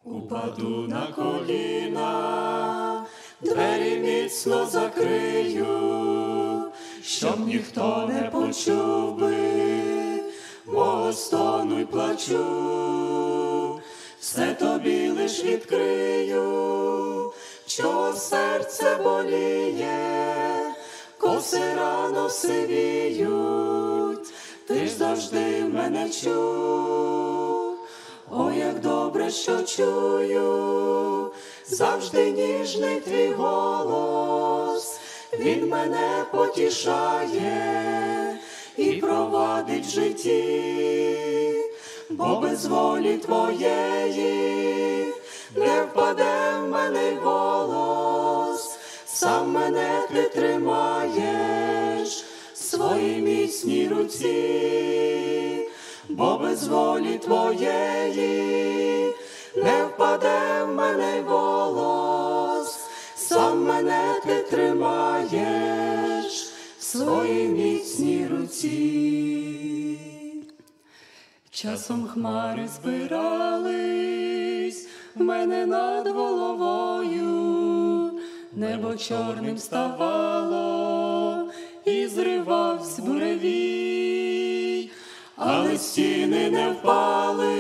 Упаду на коліна, двері міцно закрию, щоб ніхто не почув би мого стону й плачу. Все тобі лиш відкрию, чого серце боліє, коси рано сивіють, ти ж завжди мене чув. О, як добре, що чую, завжди ніжний твій голос, він мене потішає і провадить в житті, бо без волі твоєї не впаде в мене голос, сам мене ти тримаєш в своїй міцній руці. Бо без волі твоєї не впаде в мене голос, сам мене ти тримаєш в своїй міцній руці. Часом хмари збирались в мене над головою, небо чорним ставало і зривавсь буревій. Але стіни не впали,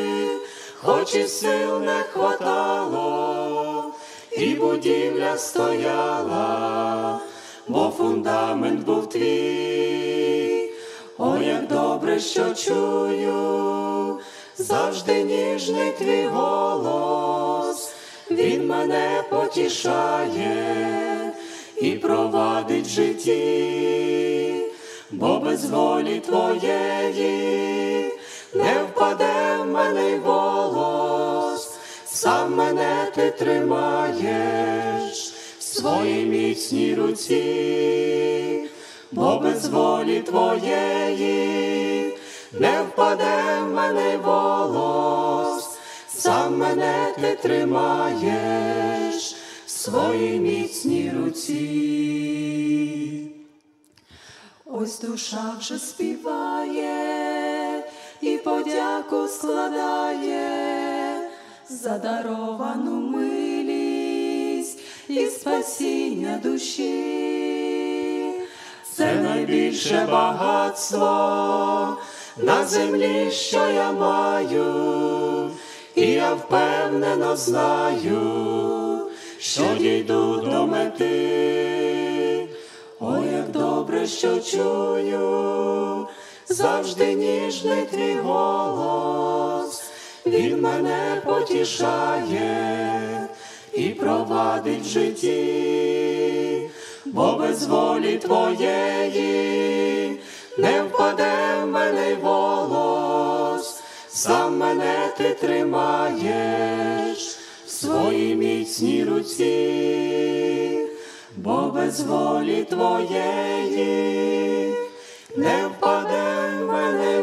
хоч і сил не хватало, і будівля стояла, бо фундамент був твій. О, як добре, що чую, завжди ніжний твій голос, він мене потішає і провадить в житті. Бо без волі твоєї не впаде в мене голос, сам мене ти тримаєш в своїй міцній руці. Бо без волі твоєї не впаде в мене голос, сам мене ти тримаєш в своїй міцній руці. Ось душа вже співає і подяку складає за даровану милість і спасіння душі. Це найбільше багатство на землі, що я маю, і я впевнено знаю, що дійду до мети. О, як добре, що чую, завжди ніжний твій голос, він мене потішає і провадить в житті. Бо без волі твоєї не впаде в мене голос, сам мене ти тримаєш в своїй міцній руці. Бо без волі твоєї не впаде в мене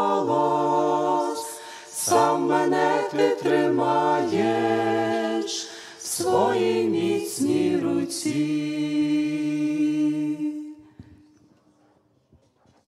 голос, сам мене ти тримаєш в своїй міцній руці.